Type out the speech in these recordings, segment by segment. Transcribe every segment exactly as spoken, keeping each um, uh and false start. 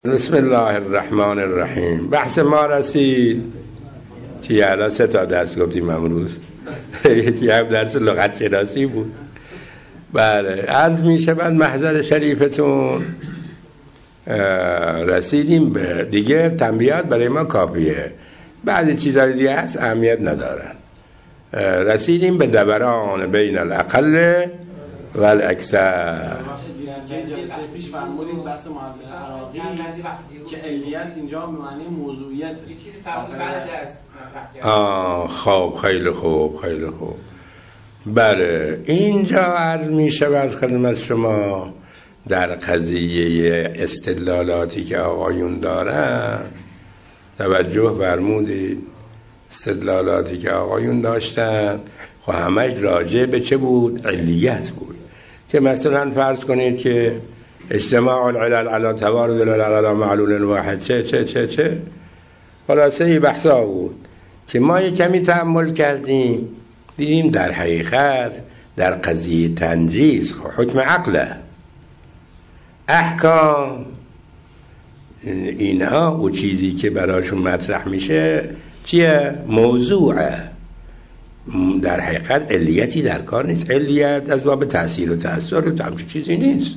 بسم الله الرحمن الرحیم. بحث ما رسید چی؟ الان سه تا درس گفتیم امروز. یکی هم درس لغت شناسی بود. بله، عرض می شود محضر شریفتون رسیدیم به دیگه. تنبیهات برای ما کافیه، بعد چیزای دیگه هست اهمیت ندارن. رسیدیم به دوران بین الاقل و الاکثر. جلسه پیش فرمودید بحث معادله عراقی که علیت اینجا به معنی موضوعیت یه چیزی فرمودید بعد درس. آه خب، خیلی خوب خیلی خوب. بله، اینجا عرض می شود خدمت شما در قضیه استدلالاتی که آقایون دارن توجه فرمودید. استدلالاتی که آقایون داشتن خب همش راجع به چه بود؟ علیت بود. که مثلا فرض کنید که اجتماع العلل علی توارد العلل علی معلول واحد چه چه چه چه خلاصه ای بحثا بود که ما یک کمی تأمل کردیم، دیدیم در حقیقت در قضیه تنجیز حکم عقله، احکام اینها و چیزی که براشون مطرح میشه چیه؟ موضوعه. در حقیقت علیتی در کار نیست. علیت از باب تأثیر و تأثیر و همچون چیزی نیست.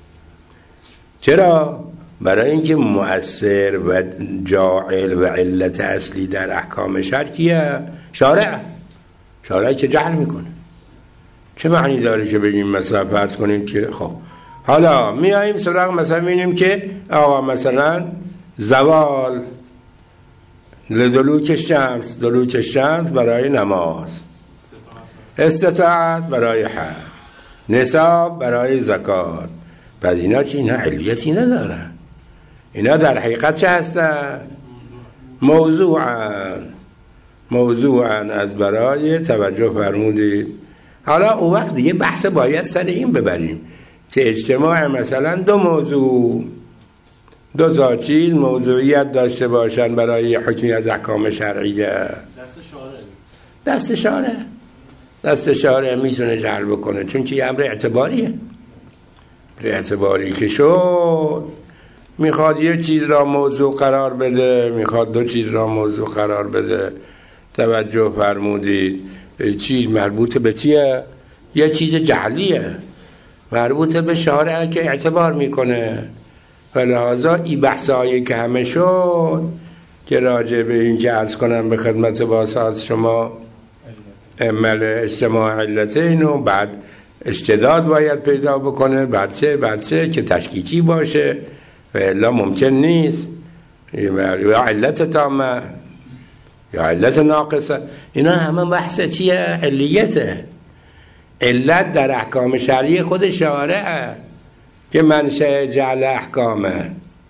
چرا؟ برای اینکه مؤثر و جاعل و علت اصلی در احکام شرع کیه؟ شارع. شارع که جعل میکنه. چه معنی داره که بگیم مثلا فرض کنیم که خب حالا میاییم سراغ مثلا میبینیم که آقا مثلا زوال لدلوک شمس، دلوک شمس برای نماز، استطاعت برای حج، نصاب برای زکات. بعد اینا چی؟ اینا علیتی ندارن. اینا در حقیقت چه هستن؟ موضوعا موضوعا از برای توجه فرمودید. حالا اون وقت دیگه بحث باید سر این ببریم که اجتماع مثلا دو موضوع دو تا چیز موضوعیت داشته باشن برای حکمی از احکام شرعیه. دست شارع دست شارع دست شارع میتونه جعل بکنه، چون که یه امر اعتباریه. اعتباری که شد میخواد یه چیز را موضوع قرار بده، میخواد دو چیز را موضوع قرار بده. توجه فرمودید. چیز مربوط به چیه؟ یه چیز جعلیه، مربوط به شارع که اعتبار میکنه. فلحاظا این بحثایی که همه شد که راجع به این که عرض کنم به خدمت باسات شما عمل اجتماع علتین و بعد اشتداد باید پیدا بکنه، بعد سه بعد سه که تشکیکی باشه و الا ممکن نیست، یا علت تامه یا علت ناقصه. اینا همه بحث چیه؟ علیته. علت در احکام شرعی خود شارعه که منشأ جعل احکامه،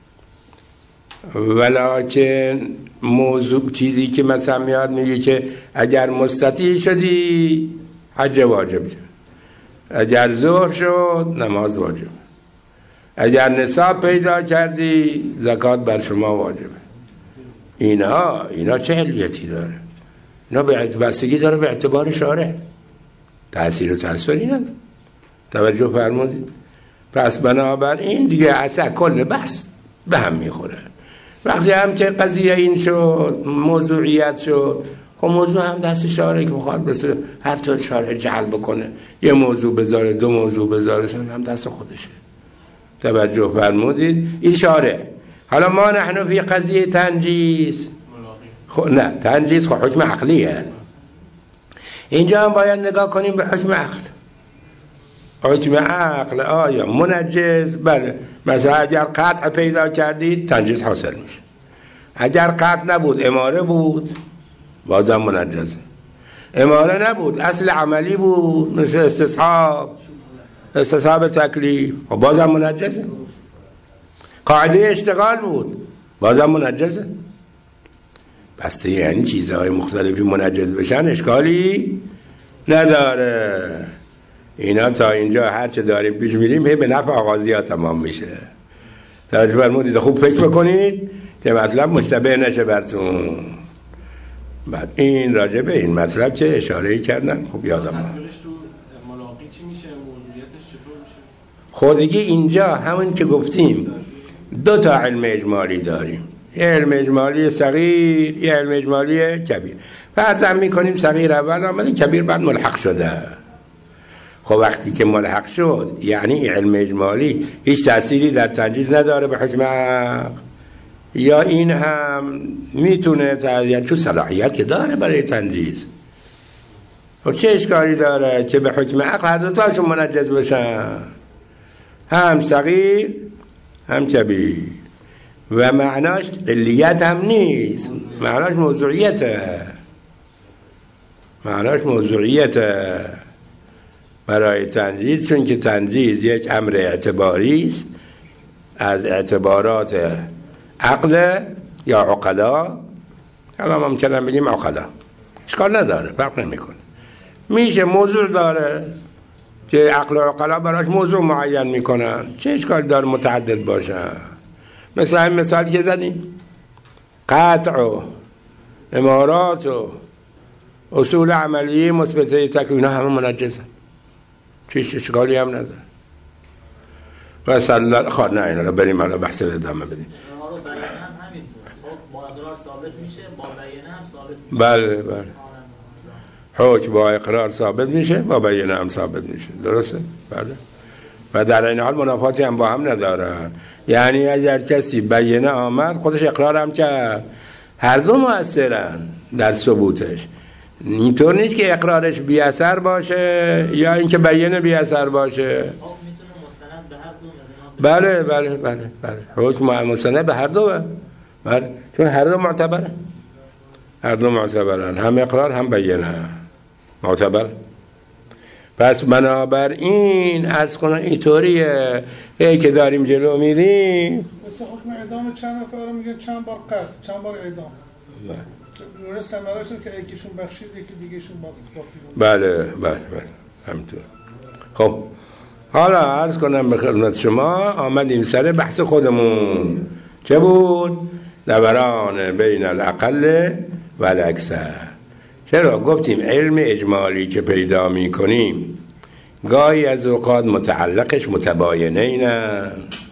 ولیکن موضوع چیزی که مثلا میاد میگه که اگر مستطیع شدی حج واجب شد، اگر ظهر شد نماز واجب، اگر نصاب پیدا کردی زکات بر شما واجبه. اینا اینا چه علیتی داره؟ اینا به بستگی داره به اعتبار شارع، تأثیر و تأثیری نداره. توجه فرمودید. پس بنابراین دیگه اصلا کل بحث به هم میخوره. وقتی هم که قضیه این شد، موضوعیت شد، خب موضوع هم دست شارع که بخواد بسه هر طور شارع جعل بکنه، یه موضوع بذاره دو موضوع بذاره هم دست خودشه. توجه فرمودید. این شارع. حالا ما نحن فی قضیه تنجیز، خب نه تنجیز خب حکم عقلیه. اینجا هم باید نگاه کنیم به حکم عقل. حکم عقل آیا منجز؟ بله. مثلا اگر قطع پیدا کردید تنجیز حاصل میشه. اگر قطع نبود اماره بود بازم منجزه. اماره نبود اصل عملی بود مثل استصحاب استصحاب تکلیف و بازم منجزه. قاعده اشتغال بود بازم منجزه. بسته یعنی چیزهای مختلفی منجز بشن اشکالی نداره. اینا تا اینجا هر چه داریم پیش میریم هی به نفع آغازی ها تمام میشه. توجه فرمودید. خوب فکر بکنید که مطلب مشتبه نشه براتون. بعد این راجع به این مطلب که اشاره‌ای کردن خوب یادم اومد. ملاقی چی میشه؟ موضوعیتش چطور میشه؟ خودگی اینجا همون که گفتیم دو تا علم اجمالی داریم، یه علم اجمالی صغیر، یه علم اجمالی کبیر. فرض میکنیم صغیر اول آمده، کبیر بعد ملحق شده. خب وقتی که ملحق شد یعنی علم اجمالی هیچ تأثیری در تنجیز نداره به حکم عقل، یا این هم میتونه یعنی تو صلاحیت که داره برای تنجیز. خب چه اشکالی داره که به حکم عقل هر دو تاشون منجز بشن، هم صغیر هم کبیر، و معناش قلیت هم نیست، معناش موضوعیته، معناش موضوعیته برای تنجیز، چون که تنجیز یک امر اعتباری است از اعتبارات عقل یا عقلا. الان ممکنه بگیم عقلا، اشکال نداره، فرق نمیکنه. میشه موضوع داره که عقل و عقلا براش موضوع معین میکنن، چه اشکال داره متعدد باشن؟ مثل این مثال که زدیم، قطع و امارات و اصول عملی مثبته تکوینه همه منجزه، چیش اشکالی هم نداره. و صلی الله خواهد نه اینا رو بریم الان بحث رو ادامه بدیم. با اقرار ثابت میشه، با بیانه هم ثابت میشه. بله بله، حکم با اقرار ثابت میشه، با بیانه هم ثابت میشه، درسته؟ بله. و در این حال منافاتی هم با هم ندارن، یعنی اگر کسی بیانه آمد خودش اقرار هم کرد، هر دو مؤثرن در ثبوتش. اینطور نیست که اقرارش بی اثر باشه یا اینکه بیانه بی اثر باشه. بله بله بله بله، حکم مستند به هر دو، بله، چون هر دو معتبره، هر دو معتبرن، هم اقرار هم بیانه معتبر. پس بنابراین عرض کنم اینطوریه، ای که داریم جلو میریم. مثل حکم اعدام چند نفر میگن چند بار قتل، چند بار اعدام. نور ثمره‌شون که یکیشون بخشید یکی دیگه‌شون باقی. بله بله بله همینطور. خب حالا عرض کنم به خدمت شما، آمدیم سر بحث خودمون چه بود؟ دوران بین الاقل و الاکثر. چرا گفتیم علم اجمالی که پیدا می کنیم گاهی از اوقات متعلقش متباینه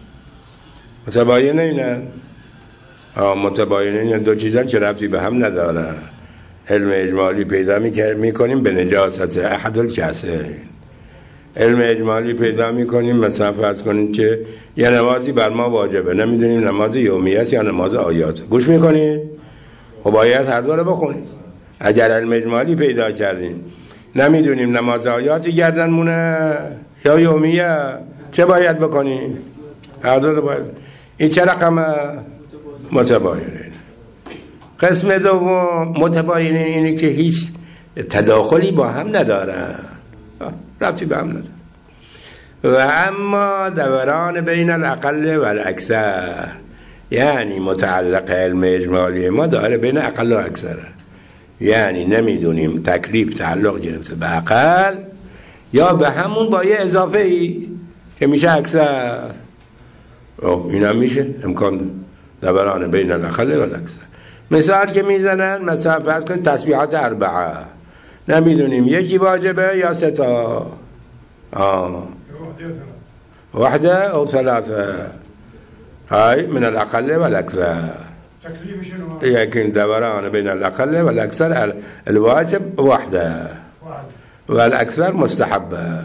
متباینه متباینه دو چیزان که ربطی به هم ندارن. علم اجمالی پیدا می کنیم به نجاست احد الکسین، علم اجمالی پیدا می کنیم مثلا فرض کنیم که یه نمازی بر ما واجبه، نمیدونیم نماز یومی است یا نماز آیات، گوش میکنید؟ خب باید هر دو رو بخونید. اگر علم اجمالی پیدا کردیم نمیدونیم نماز آیاتی گردن مونه یا یومیه، چه باید بکنیم؟ هر دو رو باید. این چه رقم؟ متباینه. قسم دوم متباینه اینه که هیچ تداخلی با هم ندارن، ربطی به هم نداره. و اما دوران بین الاقل و الاکثر، یعنی متعلق علم اجمالی ما داره بین اقل و اکثر، یعنی نمیدونیم تکلیف تعلق گرفته به اقل یا به همون با یه اضافه ای که میشه اکثر. این هم میشه امکان دوران بین الاقل و الاکثر. مثال که میزنن مثلا فرض کن تسبیحات اربعه، نمیدونیم یکی واجبه یا سه تا، آه وحده او ثلاثه، هاي من الاقل والاكثر. لكن دوران بين الاقل والاكثر الواجب وحده والاكثر مستحبه.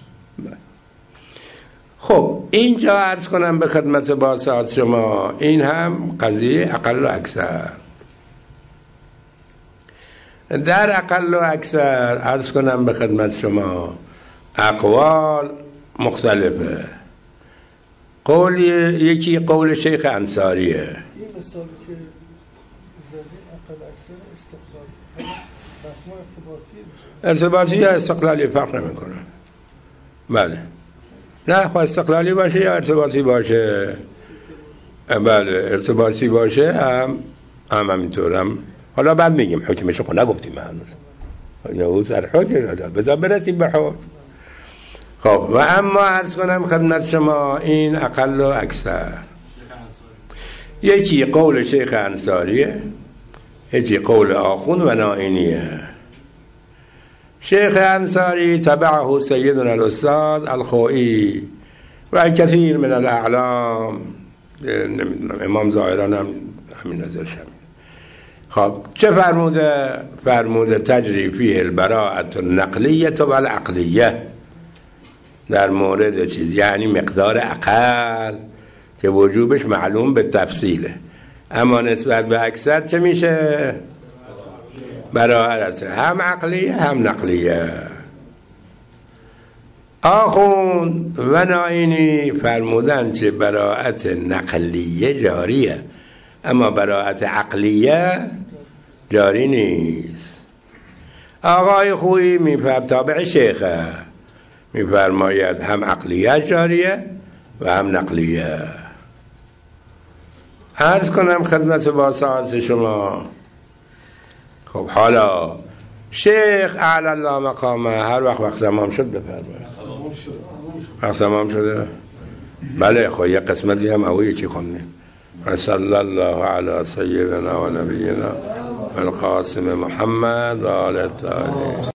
خب اینجا عرض کنم به خدمت باسات شما، این هم قضیه اقل و اکثر. در اقل و اکثر عرض کنم به خدمت شما اقوال مختلفه. قول یکی قول شیخ انصاریه، این مثالی که زدیم اقل اکثر استقلالی، بحث ارتباطی ارتباطی یا استقلالی فرق نمیکنه. بله نه خواهد استقلالی باشه یا ارتباطی باشه، بله ارتباطی باشه هم هم همینطورم. حالا بعد میگیم حکمش رو نگفتیم هنوز، یا سر حکم بذار برسیم به حکم. خب و اما عرض کنم خدمت شما این اقل و اکثر، یکی قول شیخ انصاریه، یکی قول آخوند و نائینیه. شیخ انصاری تبعه سیدنا الاستاذ الخوئی و کثیر من الاعلام نمیدونم امام ظاهران هم همین نظرش هم. خب چه فرموده؟ فرموده تجری فیه البراءة النقلیه و العقلیه، در مورد چیز یعنی مقدار اقل که وجوبش معلوم به تفصیله، اما نسبت به اکثر چه میشه؟ براءت هم عقلیه هم نقلیه. آخوند و ناینی فرمودن چه براءت نقلیه جاریه، اما براءت عقلیه جاری نیست. آقای خویی میفرم تابع شیخه میفرماید هم عقلیه جاریه و هم نقلیه. عرض کنم خدمت با سعادت شما. خب حالا شیخ اعلی الله مقامه هر وقت وقت تمام شد بفرمایید. وقت تمام شده؟ بله خب یه قسمتی هم اوی چی خوندیم. صلی الله علی سیدنا و نبینا القاسم محمد و آل الطاهرین.